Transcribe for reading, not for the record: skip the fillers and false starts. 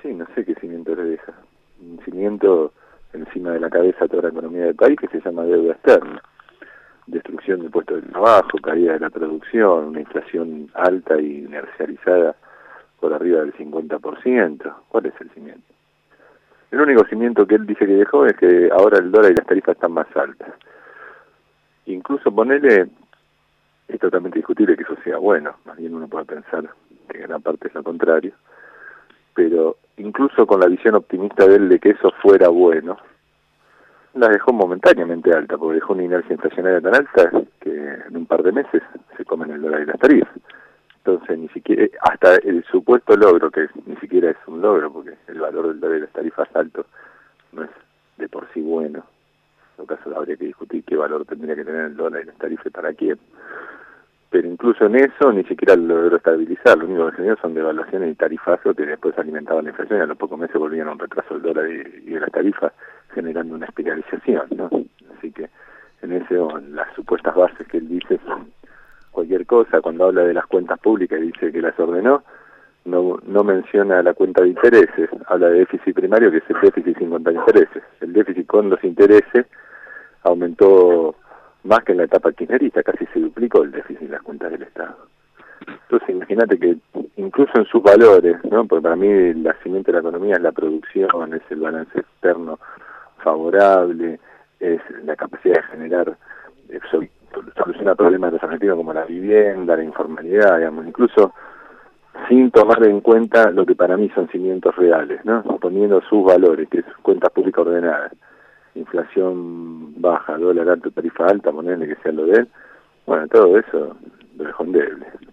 sí, no sé qué cimiento le deja. Un cimiento encima de la cabeza de toda la economía del país que se llama deuda externa. Destrucción del puesto de trabajo, caída de la producción, una inflación alta y inercializada por arriba del 50%. ¿Cuál es el cimiento? El único cimiento que él dice que dejó es que ahora el dólar y las tarifas están más altas. Incluso ponerle, es totalmente discutible que eso sea bueno, más bien uno puede pensar que gran parte es lo contrario, pero incluso con la visión optimista de él de que eso fuera bueno, las dejó momentáneamente alta, porque dejó una inercia inflacionaria tan alta que en un par de meses se comen el dólar y las tarifas. Entonces, ni siquiera, hasta el supuesto logro, que ni siquiera es un logro, porque el valor del dólar y las tarifas alto no es de por sí bueno. En todo caso, habría que discutir qué valor tendría que tener el dólar y las tarifas para quién. Pero incluso en eso ni siquiera logró estabilizar. Lo único que generó son devaluaciones y tarifazos que después alimentaban la inflación y a los pocos meses volvían a un retraso del dólar y de las tarifas, generando una espiralización, ¿no? Así que en eso las supuestas bases que él dice son cualquier cosa. Cuando habla de las cuentas públicas dice que las ordenó, no menciona la cuenta de intereses, habla de déficit primario, que es el déficit sin contar intereses. El déficit con los intereses aumentó más que en la etapa kirchnerista, casi se duplicó el déficit en las cuentas del Estado. Entonces imagínate que incluso en sus valores, ¿no? Porque para mí el cimiento de la economía es la producción, es el balance externo favorable, es la capacidad de generar, solucionar problemas de desarrollo como la vivienda, la informalidad, digamos, incluso sin tomar en cuenta lo que para mí son cimientos reales, ¿no? Poniendo sus valores, que es cuentas públicas ordenadas, inflación baja, dólar alto, tarifa alta, ponerle que sea lo de él, bueno, todo eso lo dejó endeble.